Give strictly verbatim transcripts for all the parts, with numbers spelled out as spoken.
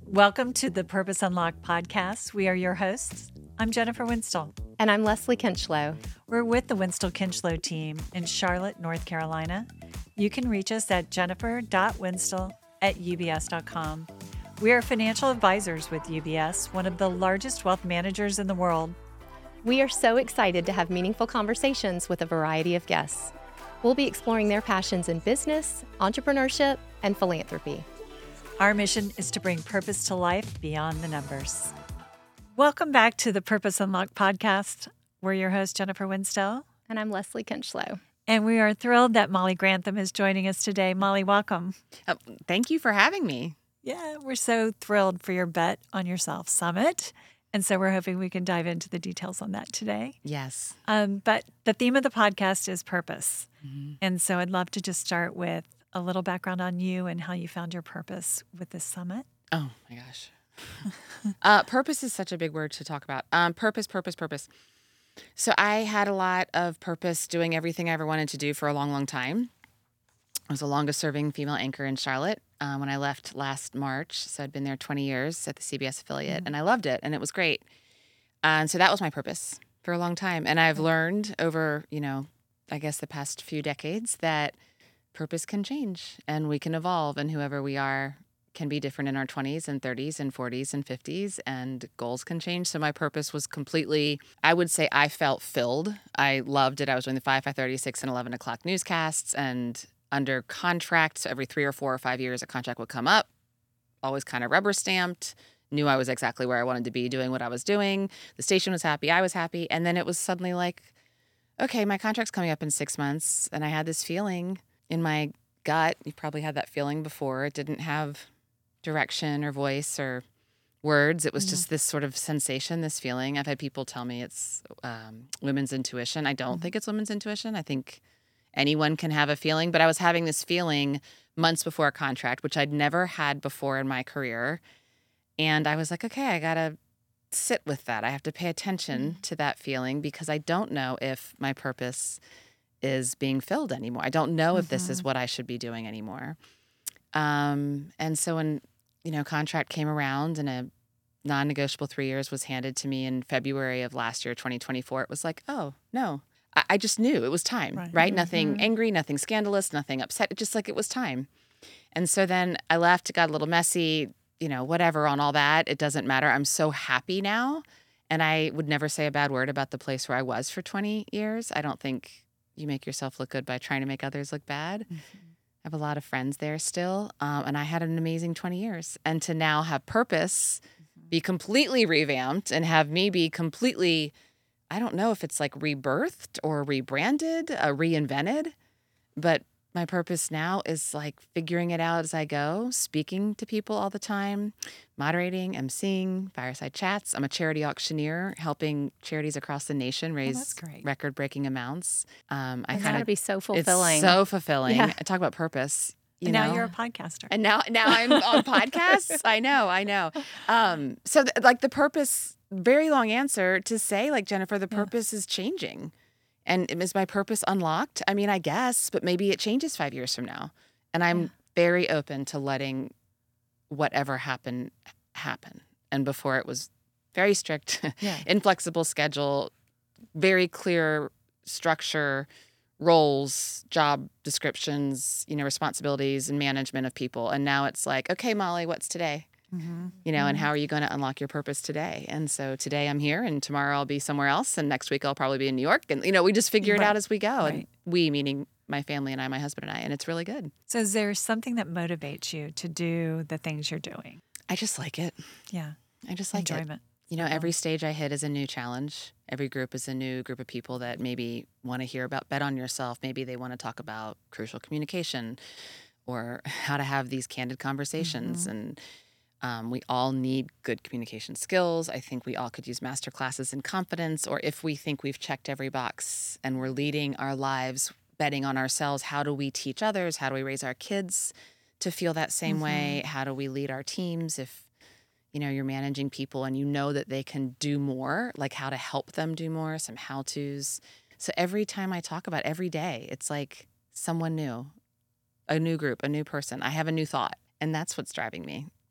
Welcome to the Purpose Unlocked podcast. We are your hosts. I'm Jennifer Winstall. And I'm Leslie Kinchlow. We're with the Winstall Kinchlow team in Charlotte, North Carolina. You can reach us at jennifer dot winstall at u b s dot com. We are financial advisors with U B S, one of the largest wealth managers in the world. We are so excited to have meaningful conversations with a variety of guests. We'll be exploring their passions in business, entrepreneurship, and philanthropy. Our mission is to bring purpose to life beyond the numbers. Welcome back to the Purpose Unlocked podcast. We're your host, Jennifer Winstall. And I'm Leslie Kinchlow. And we are thrilled that Molly Grantham is joining us today. Molly, welcome. Uh, thank you for having me. Yeah, we're so thrilled for your Bet on Yourself Summit. And so we're hoping we can dive into the details on that today. Yes. Um, but the theme of the podcast is purpose. Mm-hmm. And so I'd love to just start with a little background on you and how you found your purpose with this summit. Oh, my gosh. uh, purpose is such a big word to talk about. Um, purpose, purpose, purpose. So I had a lot of purpose doing everything I ever wanted to do for a long, long time. I was the longest serving female anchor in Charlotte uh, when I left last March. So I'd been there twenty years at the C B S affiliate, mm-hmm. and I loved it, and it was great. Uh, and so that was my purpose for a long time. And I've learned over, you know, I guess the past few decades that purpose can change and we can evolve, and whoever we are can be different in our twenties and thirties and forties and fifties, and goals can change. So my purpose was completely, I would say I felt filled. I loved it. I was doing the five, five thirty, six, and eleven o'clock newscasts and under contract. So every three or four or five years, a contract would come up, always kind of rubber stamped, knew I was exactly where I wanted to be doing what I was doing. The station was happy. I was happy. And then it was suddenly like, okay, my contract's coming up in six months. And I had this feeling in my gut. You probably had that feeling before. It didn't have direction or voice or words. It was mm-hmm. just this sort of sensation, this feeling. I've had people tell me it's um, women's intuition. I don't mm-hmm. think it's women's intuition. I think anyone can have a feeling, but I was having this feeling months before a contract, which I'd never had before in my career. And I was like, okay, I got to sit with that. I have to pay attention mm-hmm. to that feeling because I don't know if my purpose is being filled anymore. I don't know mm-hmm. if this is what I should be doing anymore. Um, and so when, you know, contract came around and a non-negotiable three years was handed to me in February of last year, twenty twenty-four, it was like, oh, no. I, I just knew it was time, right? right? Mm-hmm. Nothing angry, nothing scandalous, nothing upset. It just like it was time. And so then I left, it got a little messy, you know, whatever on all that. It doesn't matter. I'm so happy now. And I would never say a bad word about the place where I was for twenty years. I don't think you make yourself look good by trying to make others look bad. Mm-hmm. I have a lot of friends there still. Um, and I had an amazing twenty years. And to now have purpose mm-hmm. be completely revamped and have me be completely, I don't know if it's like rebirthed or rebranded, uh, reinvented. But my purpose now is like figuring it out as I go, speaking to people all the time, moderating, emceeing, fireside chats. I'm a charity auctioneer, helping charities across the nation raise oh, record-breaking amounts. Um, I and kind that'd of be so fulfilling. It's so fulfilling. Yeah. I talk about purpose. You and know? now you're a podcaster. And now, now I'm on podcasts. I know, I know. Um, so, th- like the purpose. Very long answer to say, like, Jennifer, the purpose yeah. is changing. And is my purpose unlocked? I mean, I guess, but maybe it changes five years from now. And I'm yeah. very open to letting whatever happen, happen. And before it was very strict, yeah. inflexible schedule, very clear structure, roles, job descriptions, you know, responsibilities and management of people. And now it's like, okay, Molly, what's today? Mm-hmm. You know, mm-hmm. and how are you going to unlock your purpose today? And so today I'm here, and tomorrow I'll be somewhere else, and next week I'll probably be in New York. And, you know, we just figure right. it out as we go. Right. And we, meaning my family and I, my husband and I, and it's really good. So is there something that motivates you to do the things you're doing? I just like it. Yeah. I just like Enjoyment. it. You know, every stage I hit is a new challenge. Every group is a new group of people that maybe want to hear about Bet on Yourself. Maybe they want to talk about crucial communication or how to have these candid conversations. Mm-hmm. And Um, we all need good communication skills. I think we all could use master classes in confidence, or if we think we've checked every box and we're leading our lives, betting on ourselves, how do we teach others? How do we raise our kids to feel that same mm-hmm. way? How do we lead our teams? If, you know, you're managing people and you know that they can do more, like how to help them do more, some how-tos. So every time I talk about every day, it's like someone new, a new group, a new person. I have a new thought, and that's what's driving me.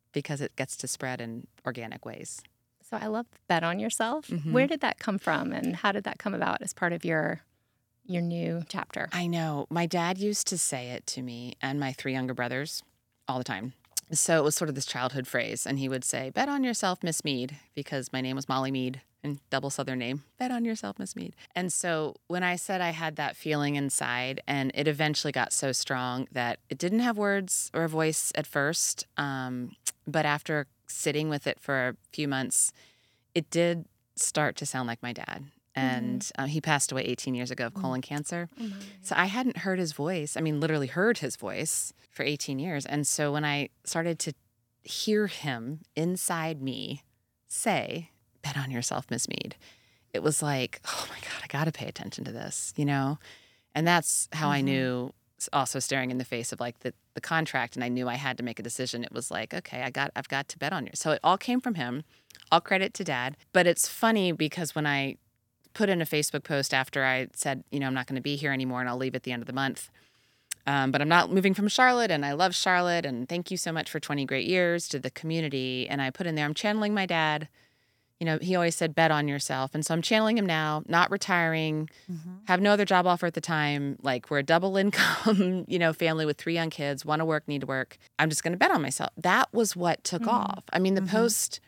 because it gets to spread in organic ways. So I love Bet on Yourself. Mhm. Where did that come from, and how did that come about as part of your your new chapter? I know. My dad used to say it to me and my three younger brothers all the time. So it was sort of this childhood phrase. And he would say, bet on yourself, Miss Mead, because my name was Molly Mead and double Southern name. Bet on yourself, Miss Mead. And so when I said I had that feeling inside, and it eventually got so strong that it didn't have words or a voice at first, um, but after sitting with it for a few months, it did start to sound like my dad. And mm-hmm. uh, he passed away eighteen years ago of colon mm-hmm. cancer. Oh so I hadn't heard his voice. I mean, literally heard his voice for eighteen years. And so when I started to hear him inside me say, bet on yourself, Miss Mead, it was like, oh my God, I got to pay attention to this, you know? And that's how mm-hmm. I knew, also staring in the face of like the, the contract, and I knew I had to make a decision. It was like, okay, I got, I've got to bet on you. So it all came from him. All credit to Dad. But it's funny because when I put in a Facebook post after I said, you know, I'm not going to be here anymore and I'll leave at the end of the month. Um, but I'm not moving from Charlotte, and I love Charlotte, and thank you so much for twenty great years to the community. And I put in there, I'm channeling my dad. You know, he always said, bet on yourself. And so I'm channeling him now, not retiring, mm-hmm. have no other job offer at the time. Like, we're a double income, you know, family with three young kids, want to work, need to work. I'm just going to bet on myself. That was what took mm-hmm. off. I mean, the mm-hmm. post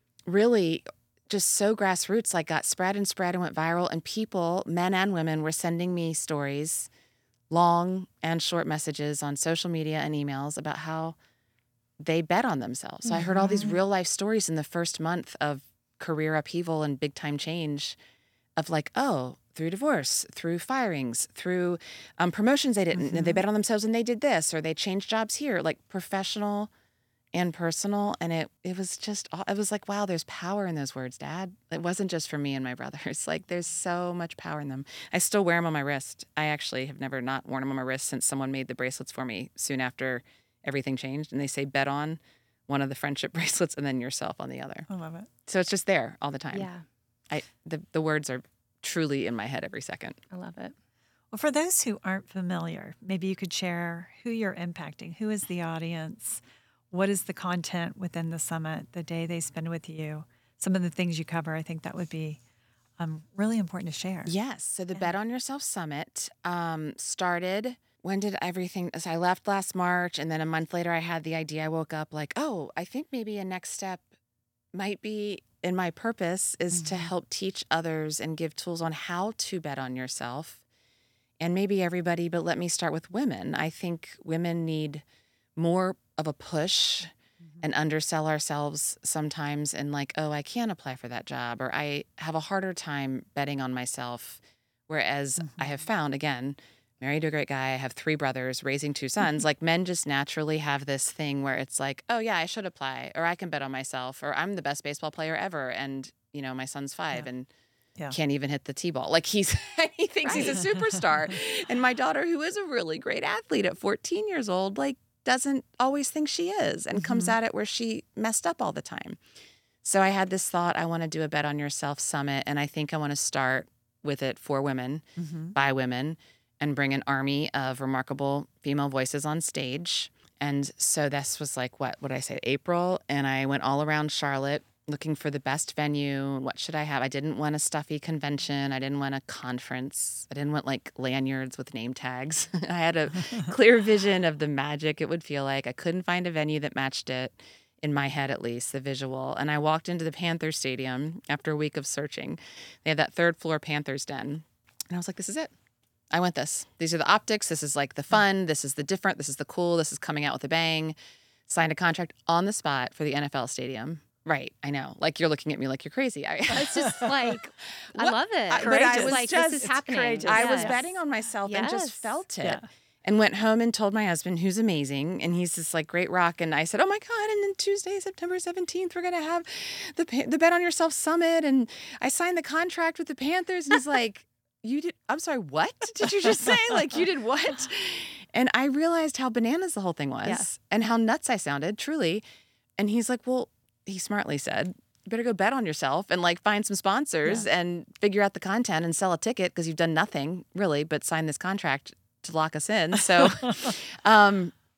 really just so grassroots, like got spread and spread and went viral. And people, men and women, were sending me stories, long and short messages on social media and emails about how they bet on themselves. So mm-hmm. I heard all these real life stories in the first month of career upheaval and big time change of like, oh, through divorce, through firings, through um, promotions they didn't, mm-hmm. they bet on themselves and they did this, or they changed jobs here, like professional and personal. And it it was just, it was like, wow, there's power in those words, Dad. It wasn't just for me and my brothers. Like, there's so much power in them. I still wear them on my wrist. I actually have never not worn them on my wrist since someone made the bracelets for me soon after everything changed. And they say bet on one of the friendship bracelets and then yourself on the other. I love it. So it's just there all the time. Yeah. I the, the words are truly in my head every second. I love it. Well, for those who aren't familiar, maybe you could share who you're impacting. Who is the audience? What is the content within the summit, the day they spend with you? Some of the things you cover, I think that would be um, really important to share. Yes. So the Yeah. Bet on Yourself Summit um, started, when did everything, so I left last March, and then a month later I had the idea. I woke up like, oh, I think maybe a next step might be, in my purpose is to Mhm. help teach others and give tools on how to bet on yourself. And maybe everybody, but let me start with women. I think women need more of a push and undersell ourselves sometimes, and like, oh, I can't apply for that job, or I have a harder time betting on myself. Whereas I have found, again, married to a great guy, I have three brothers, raising two sons, like men just naturally have this thing where it's like, oh yeah, I should apply, or I can bet on myself, or I'm the best baseball player ever. And, you know, my son's five Yeah. and Yeah. can't even hit the T-ball. Like he's, he thinks he's a superstar. And my daughter, who is a really great athlete at fourteen years old, like doesn't always think she is, and comes Mhm. at it where she messed up all the time. So I had this thought, I want to do a Bet on Yourself summit. And I think I want to start with it for women, Mhm. by women, and bring an army of remarkable female voices on stage. And so this was like, what would I say, April? And I went all around Charlotte looking for the best venue. What should I have? I didn't want a stuffy convention. I didn't want a conference. I didn't want like lanyards with name tags. I had a clear vision of the magic it would feel like. I couldn't find a venue that matched it, in my head at least, the visual. And I walked into the Panthers Stadium after a week of searching. They had that third floor Panthers den. And I was like, this is it. I want this. These are the optics. This is like the fun. This is the different. This is the cool. This is coming out with a bang. Signed a contract on the spot for the N F L stadium. Right. I know. Like, you're looking at me like you're crazy. I, It's just like, I What? love it. I- but I It's was like, just- this is it's happening. courageous. I was Yes. betting on myself and just Yes. felt it. Yeah. And went home and told my husband, who's amazing, and he's this like great rock. And I said, oh my God, and then Tuesday, September seventeenth, we're going to have the Pa- the Bet on Yourself Summit. And I signed the contract with the Panthers. And he's like, you did, I'm sorry, what did you just say? Like, you did what? And I realized how bananas the whole thing was, Yeah. and how nuts I sounded, truly. And he's like, well, he smartly said, you better go bet on yourself and like find some sponsors and figure out the content and sell a ticket, because you've done nothing really but sign this contract to lock us in. So um,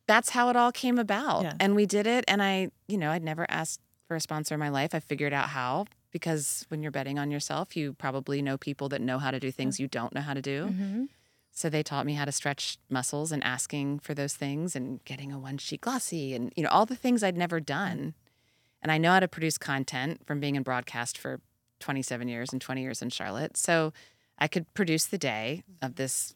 that's how it all came about. Yeah. And we did it. And I, you know, I'd never asked for a sponsor in my life. I figured out how, because when you're betting on yourself, you probably know people that know how to do things you don't know how to do. Mm-hmm. So they taught me how to stretch muscles and asking for those things and getting a one sheet glossy and, you know, all the things I'd never done. And I know how to produce content from being in broadcast for twenty-seven years and twenty years in Charlotte. So I could produce the day of this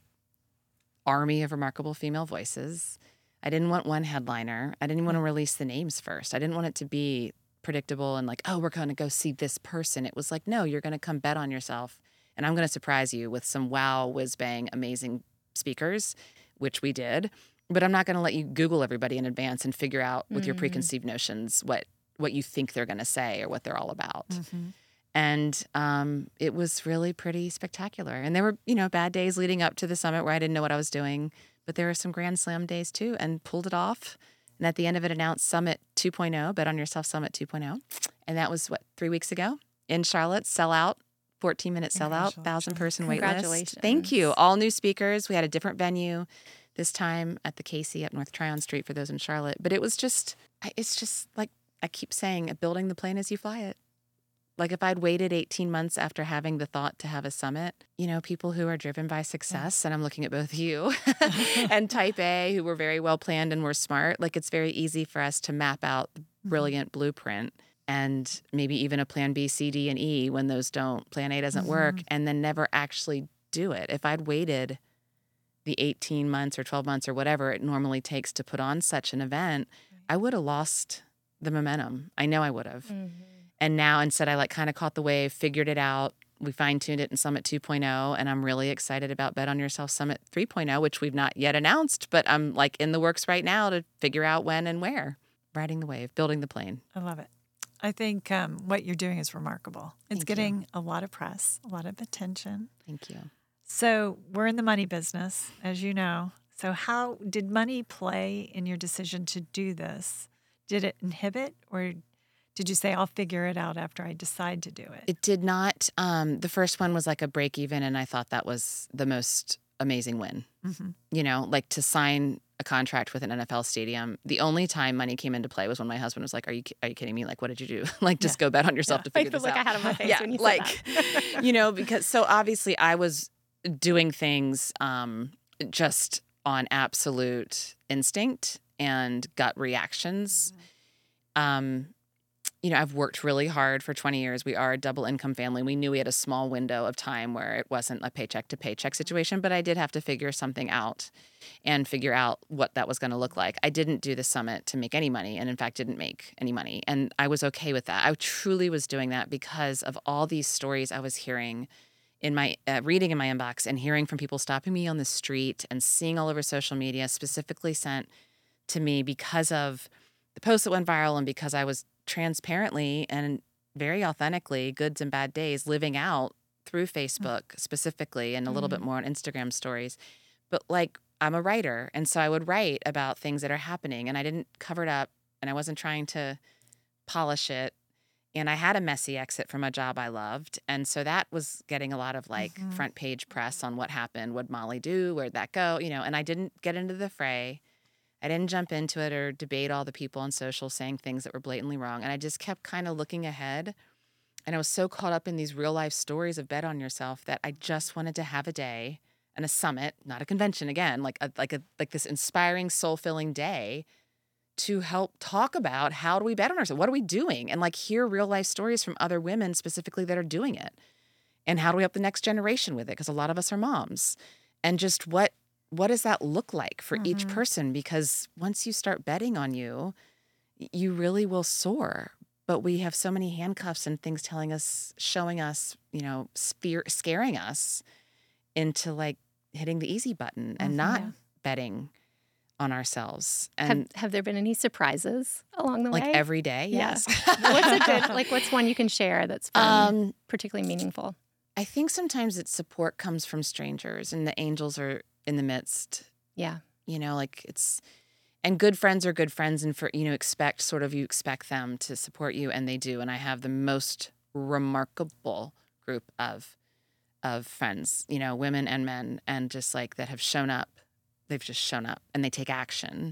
army of remarkable female voices. I didn't want one headliner. I didn't want to release the names first. I didn't want it to be predictable and like, oh, we're going to go see this person. It was like, no, you're going to come bet on yourself. And I'm going to surprise you with some wow, whiz bang, amazing speakers, which we did. But I'm not going to let you Google everybody in advance and figure out with mm-hmm. your preconceived notions what, what you think they're going to say or what they're all about. Mm-hmm. And um, it was really pretty spectacular. And there were, you know, bad days leading up to the summit where I didn't know what I was doing. But there were some Grand Slam days too, and pulled it off. And at the end of it, announced Summit two point oh, Bet on Yourself Summit two point oh. And that was, what, three weeks ago in Charlotte, sellout, fourteen-minute sellout, one thousand person wait list. Congratulations. Thank you. All new speakers. We had a different venue this time at the Casey up North Tryon Street for those in Charlotte. But it was just, it's just like I keep saying, building the plane as you fly it. Like if I'd waited eighteen months after having the thought to have a summit, you know, people who are driven by success, yeah. and I'm looking at both you and Type A, who were very well planned and were smart, like it's very easy for us to map out the brilliant mm-hmm. blueprint and maybe even a plan B, C, D, and E when those don't, plan A doesn't mm-hmm. work, and then never actually do it. If I'd waited the eighteen months or twelve months or whatever it normally takes to put on such an event, I would have lost the momentum. I know I would have. Mm-hmm. And now instead I like kind of caught the wave, figured it out. We fine-tuned it in Summit two point oh, and I'm really excited about Bet on Yourself Summit three point oh, which we've not yet announced, but I'm like in the works right now to figure out when and where. Riding the wave, building the plane. I love it. I think um, what you're doing is remarkable. It's Thank getting you. a lot of press, a lot of attention. Thank you. So we're in the money business, as you know. So how did money play in your decision to do this? Did it inhibit, or did you say, I'll figure it out after I decide to do it? It did not. Um, the first one was like a break even, and I thought that was the most amazing win. Mm-hmm. You know, like to sign a contract with an N F L stadium. The only time money came into play was when my husband was like, are you are you kidding me? Like, what did you do? Like, just yeah. go bet on yourself yeah. to figure I feel this like out. I had on my face yeah, when you said like, that. you know, because so obviously I was doing things um, just on absolute instinct and gut reactions. Mm-hmm. Um You know, I've worked really hard for twenty years. We are a double income family. We knew we had a small window of time where it wasn't a paycheck to paycheck situation, but I did have to figure something out and figure out what that was going to look like. I didn't do the summit to make any money, and in fact didn't make any money. And I was okay with that. I truly was doing that because of all these stories I was hearing in my uh, reading in my inbox and hearing from people stopping me on the street and seeing all over social media, specifically sent to me because of the post that went viral and because I was transparently and very authentically, goods and bad days, living out through Facebook specifically and a little mm-hmm. bit more on Instagram stories. But like, I'm a writer, and so I would write about things that are happening, and I didn't cover it up, and I wasn't trying to polish it. And I had a messy exit from a job I loved, and so that was getting a lot of like mm-hmm. front page press on what happened. What'd Molly do? Where'd that go? You know, and I didn't get into the fray. I didn't jump into it or debate all the people on social saying things that were blatantly wrong. And I just kept kind of looking ahead. And I was so caught up in these real life stories of Bet on Yourself that I just wanted to have a day and a summit, not a convention again, like a, like a like this inspiring, soul-filling day to help talk about how do we bet on ourselves? What are we doing? And like hear real life stories from other women specifically that are doing it. And how do we help the next generation with it? Because a lot of us are moms. And just what What does that look like for mm-hmm. each person? Because once you start betting on you, you really will soar. But we have so many handcuffs and things telling us, showing us, you know, spear, scaring us into like hitting the easy button and mm-hmm. not yeah. betting on ourselves. And have, have there been any surprises along the way? Like every day, yes. Yeah. What's a good, like what's one you can share that's been um, particularly meaningful? I think sometimes it's support comes from strangers, and the angels are in the midst. Yeah. You know, like it's, and good friends are good friends, and for, you know, expect sort of, you expect them to support you, and they do. And I have the most remarkable group of, of friends, you know, women and men, and just like that have shown up. They've just shown up and they take action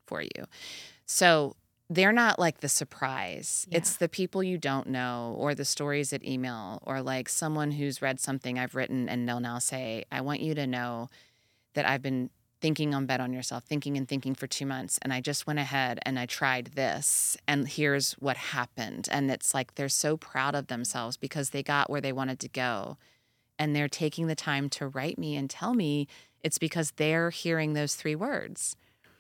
for you. So they're not like the surprise. Yeah. It's the people you don't know or the stories at email or like someone who's read something I've written and they'll now say, I want you to know that I've been thinking on Bet on Yourself, thinking and thinking for two months. And I just went ahead and I tried this and here's what happened. And it's like they're so proud of themselves because they got where they wanted to go. And they're taking the time to write me and tell me it's because they're hearing those three words.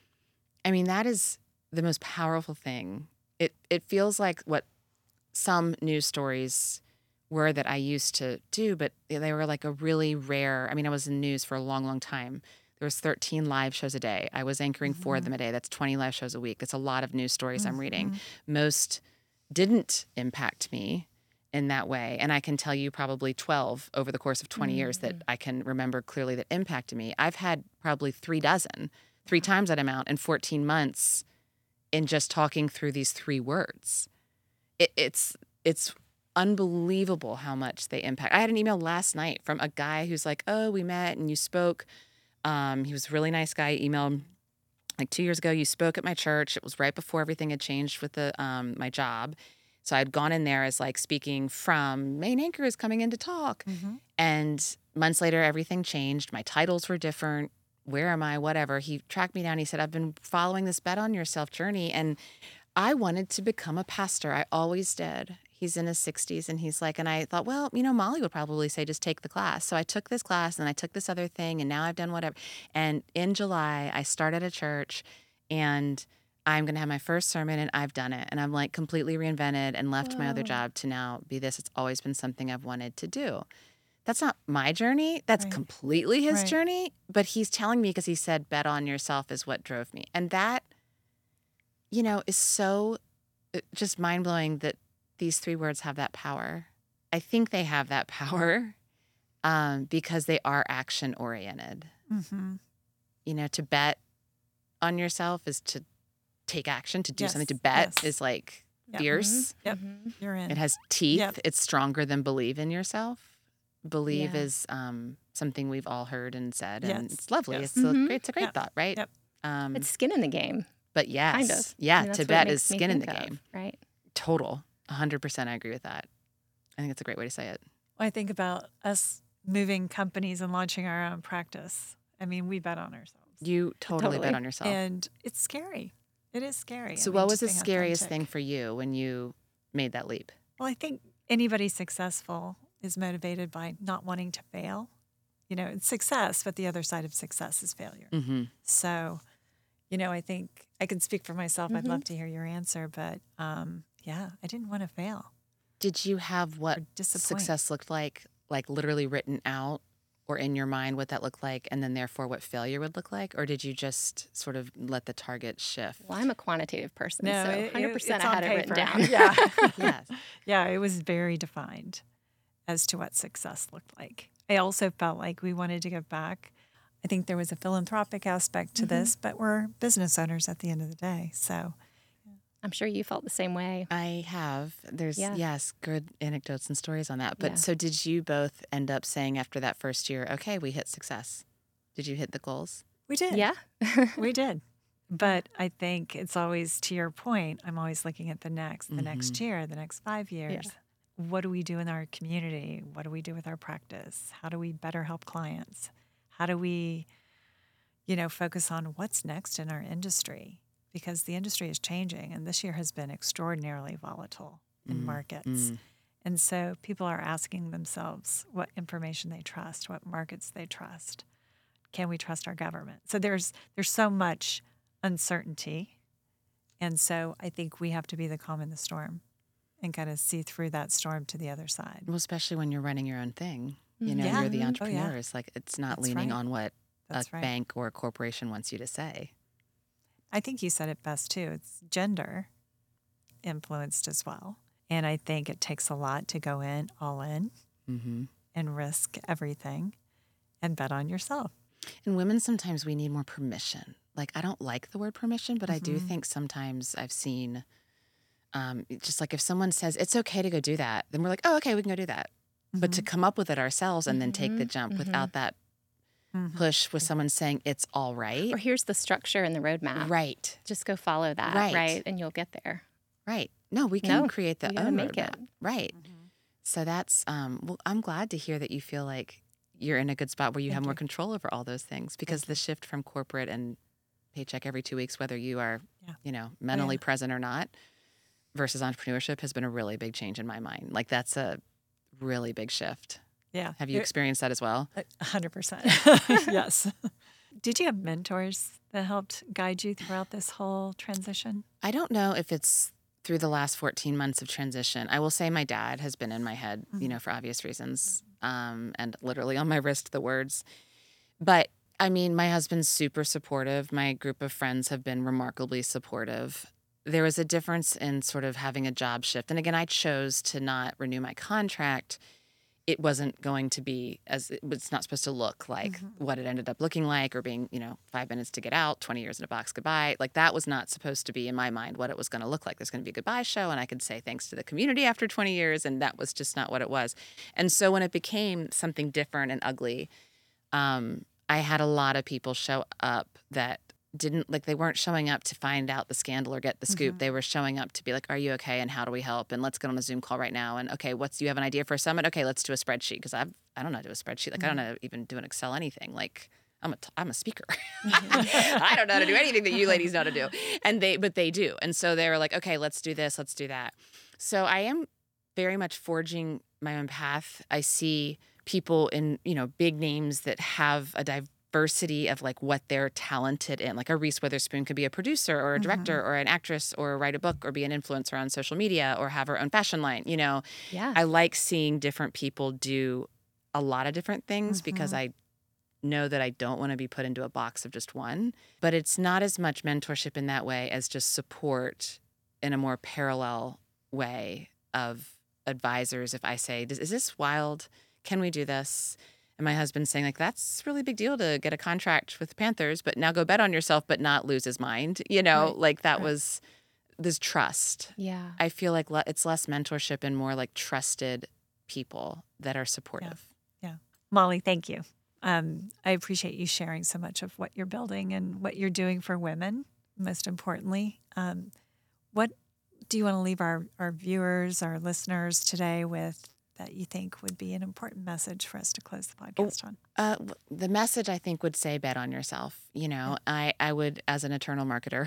I mean, that is the most powerful thing. It it feels like what some news stories were that I used to do, but they were like a really rare. I mean, I was in news for a long, long time. There was thirteen live shows a day. I was anchoring mm-hmm. four of them a day. That's twenty live shows a week. That's a lot of news stories mm-hmm. I'm reading. Most didn't impact me in that way. And I can tell you probably twelve over the course of twenty mm-hmm. years that I can remember clearly that impacted me. I've had probably three dozen, three times that amount in fourteen months in just talking through these three words. It, it's it's unbelievable how much they impact. I had an email last night from a guy who's like, oh, we met and you spoke. Um, he was a really nice guy. He emailed like two years ago. You spoke at my church. It was right before everything had changed with the um, my job. So I'd gone in there as like speaking from main anchor is coming in to talk. Mm-hmm. And months later, everything changed. My titles were different. Where am I? Whatever. He tracked me down. He said, I've been following this Bet on Yourself journey. And I wanted to become a pastor. I always did. He's in his sixties and he's like, and I thought, well, you know, Molly would probably say, just take the class. So I took this class and I took this other thing and now I've done whatever. And in July, I started a church and I'm going to have my first sermon and I've done it. And I'm like completely reinvented and left Whoa. my other job to now be this. It's always been something I've wanted to do. That's not my journey. That's right. completely his right. journey. But he's telling me because he said, bet on yourself is what drove me. And that, you know, is so just mind blowing that these three words have that power. I think they have that power um, because they are action oriented. Mm-hmm. You know, to bet on yourself is to take action, to do yes. something. To bet yes. is like yep. fierce. Mm-hmm. Yep, you're in. It has teeth. Yep. It's stronger than believe in yourself. Believe yeah. is um, something we've all heard and said, yes. and it's lovely. Yes. It's, mm-hmm. a great, it's a great yep. thought, right? Yep. Um, it's skin in the game. But yes, kind of. yeah, I mean, to bet is skin in the of, game. Right. Total. one hundred percent I agree with that. I think it's a great way to say it. I think about us moving companies and launching our own practice. I mean, we bet on ourselves. You totally, Totally. bet on yourself. And it's scary. It is scary. So I mean, what was just the being scariest authentic. thing for you when you made that leap? Well, I think anybody successful is motivated by not wanting to fail. You know, it's success, but the other side of success is failure. Mm-hmm. So, you know, I think I can speak for myself. Mm-hmm. I'd love to hear your answer, but um, yeah, I didn't want to fail. Did you have what Or disappoint. success looked like, like literally written out or in your mind what that looked like, and then therefore what failure would look like? Or did you just sort of let the target shift? Well, I'm a quantitative person, No, so it- one hundred percent it's I on had it written paper. down. Yeah. Yes. Yeah, it was very defined as to what success looked like. I also felt like we wanted to give back. I think there was a philanthropic aspect to Mm-hmm. this, but we're business owners at the end of the day. So, I'm sure you felt the same way. I have. There's, Yeah. yes, good anecdotes and stories on that. But Yeah. so did you both end up saying after that first year, okay, we hit success? Did you hit the goals? we did. Yeah. We did. But I think it's always, to your point, I'm always looking at the next, the Mhm. next year, the next five years. What do we do in our community? What do we do with our practice? How do we better help clients? How do we, you know, focus on what's next in our industry? Because the industry is changing, and this year has been extraordinarily volatile in Mm, markets. mm. And so people are asking themselves what information they trust, what markets they trust. Can we trust our government? So there's there's so much uncertainty. And so I think we have to be the calm in the storm and kind of see through that storm to the other side. Well, especially when you're running your own thing. You know, Yeah. you're the Mhm. Oh, entrepreneur. yeah. It's like it's not That's leaning right. on what That's a right. bank or a corporation wants you to say. I think you said it best too. It's gender influenced as well. And I think it takes a lot to go in all in Mm-hmm. and risk everything and bet on yourself. And women, sometimes we need more permission. Like, I don't like the word permission, but I do Mhm. think sometimes I've seen, um, just like if someone says, it's okay to go do that, then we're like, oh, okay, we can go do that. But to Mhm. come up with it ourselves and then take the Mhm, jump mhm. without that Mhm. push with someone saying it's all right. Or here's the structure and the roadmap. Right. Just go follow that, Right. right? And you'll get there. Right. No, we can No, create the we gotta own make roadmap. it. Right. So that's, um, well, I'm glad to hear that you feel like you're in a good spot where you Thank have more you. control over all those things, because the shift from corporate and paycheck every two weeks, whether you are, Yeah. you know, mentally yeah. present or not, versus entrepreneurship has been a really big change in my mind. Like that's a really big shift. Yeah. Have you It- experienced that as well? A hundred percent. Yes. Did you have mentors that helped guide you throughout this whole transition? I don't know if it's through the last fourteen months of transition. I will say my dad has been in my head, you know, for obvious reasons, um, and literally on my wrist, the words. But I mean, my husband's super supportive. My group of friends have been remarkably supportive. There was a difference in sort of having a job shift. And again, I chose to not renew my contract. It wasn't going to be as it was not supposed to look like what it ended up looking like, or being, you know, five minutes to get out, twenty years in a box, goodbye. Like that was not supposed to be in my mind what it was going to look like. There's going to be a goodbye show and I could say thanks to the community after twenty years. And that was just not what it was. And so when it became something different and ugly, um, I had a lot of people show up that didn't like they weren't showing up to find out the scandal or get the scoop. They were showing up to be like, are you okay? And how do we help? And let's get on a Zoom call right now. And okay, what's you have an idea for a summit? Okay, let's do a spreadsheet, because I've I don't know how to do a spreadsheet. Like I don't know how to even do an Excel anything. Like I'm a t- I'm a speaker. I don't know how to do anything that you ladies know how to do. And they but they do. And so they were like, okay, let's do this, let's do that. So I am very much forging my own path. I see people in, you know, big names that have a diversity of like what they're talented in. Like a Reese Witherspoon could be a producer or a director or an actress or write a book or be an influencer on social media or have her own fashion line. You know, Yeah. I like seeing different people do a lot of different things because I know that I don't want to be put into a box of just one. But it's not as much mentorship in that way as just support in a more parallel way of advisors. If I say, is this wild? Can we do this? And my husband's saying, like, that's a really big deal to get a contract with Panthers, but now go bet on yourself, but not lose his mind. You know, Right, like that right. was, there's trust. Yeah. I feel like le- it's less mentorship and more like trusted people that are supportive. Yeah. Molly, thank you. Um, I appreciate you sharing so much of what you're building and what you're doing for women, most importantly. Um, what do you want to leave our, our viewers, our listeners today with that you think would be an important message for us to close the podcast on? Uh, w- the message I think would say bet on yourself. You know, I, I would, as an eternal marketer,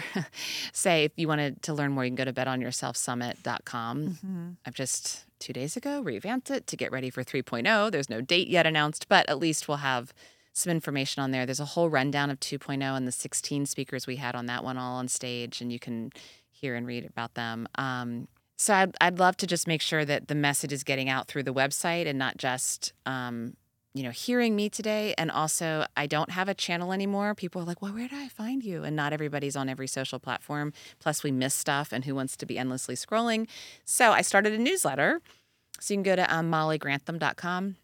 say if you wanted to learn more, you can go to bet on yourself summit dot com. I've just two days ago revamped it to get ready for three point oh. There's no date yet announced, but at least we'll have some information on there. There's a whole rundown of two point oh and the sixteen speakers we had on that one all on stage, and you can hear and read about them. Um, So I'd, I'd love to just make sure that the message is getting out through the website and not just, um, you know, hearing me today. And also, I don't have a channel anymore. People are like, well, where do I find you? And not everybody's on every social platform. Plus, we miss stuff, and who wants to be endlessly scrolling? So I started a newsletter. So you can go to um, molly grantham dot com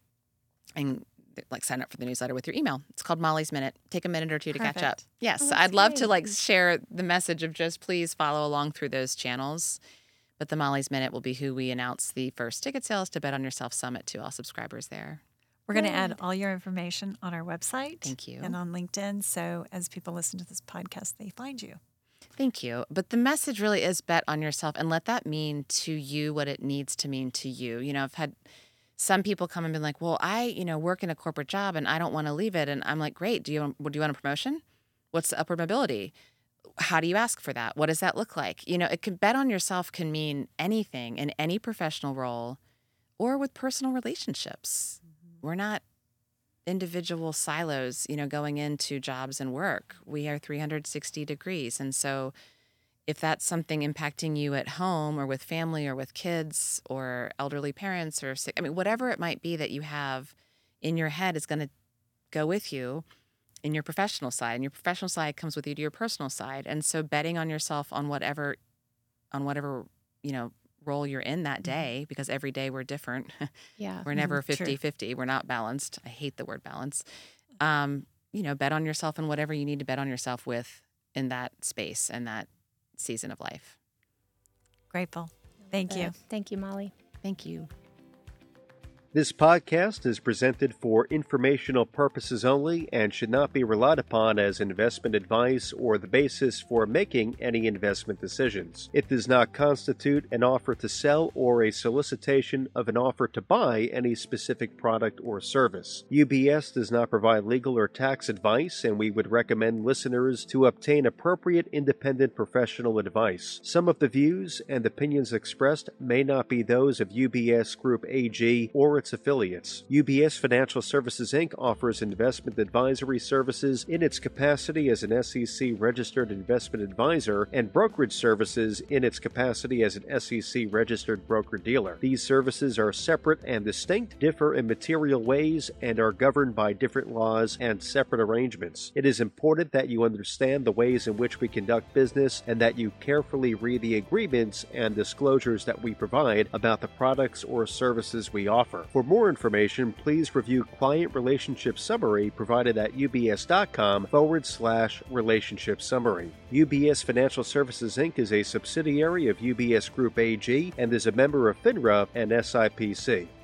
and like sign up for the newsletter with your email. It's called Molly's Minute. Take a minute or two to catch up. Perfect. Yes, Oh, that's I'd love to great. like share the message of just please follow along through those channels. But the Molly's Minute will be who we announce the first ticket sales to Bet on Yourself Summit to all subscribers there. We're going to add all your information on our website. Thank you. And on LinkedIn. So as people listen to this podcast, they find you. Thank you. But the message really is bet on yourself and let that mean to you what it needs to mean to you. You know, I've had some people come and been like, well, I, you know, work in a corporate job and I don't want to leave it. And I'm like, great. Do you, do you want a promotion? What's the upward mobility? How do you ask for that? What does that look like? You know, it can bet on yourself can mean anything in any professional role or with personal relationships. We're not individual silos, you know, going into jobs and work. We are three hundred sixty degrees. And so if that's something impacting you at home or with family or with kids or elderly parents or sick, I mean, whatever it might be that you have in your head is going to go with you in your professional side, and your professional side comes with you to your personal side. And so betting on yourself on whatever, on whatever, you know, role you're in that day, because every day we're different. Yeah. We're never Mhm, true. fifty-fifty. We're not balanced. I hate the word balance. Um, you know, bet on yourself and whatever you need to bet on yourself with in that space and that season of life. Grateful. Thank you. Thank you, Molly. Thank you. This podcast is presented for informational purposes only and should not be relied upon as investment advice or the basis for making any investment decisions. It does not constitute an offer to sell or a solicitation of an offer to buy any specific product or service. U B S does not provide legal or tax advice, and we would recommend listeners to obtain appropriate independent professional advice. Some of the views and opinions expressed may not be those of U B S Group A G or its affiliates. U B S Financial Services, Incorporated offers investment advisory services in its capacity as an S E C-registered investment advisor and brokerage services in its capacity as an S E C-registered broker-dealer. These services are separate and distinct, differ in material ways, and are governed by different laws and separate arrangements. It is important that you understand the ways in which we conduct business and that you carefully read the agreements and disclosures that we provide about the products or services we offer. For more information, please review Client Relationship Summary provided at ubs.com forward slash relationship summary. U B S Financial Services, Incorporated is a subsidiary of U B S Group A G and is a member of FINRA and S I P C.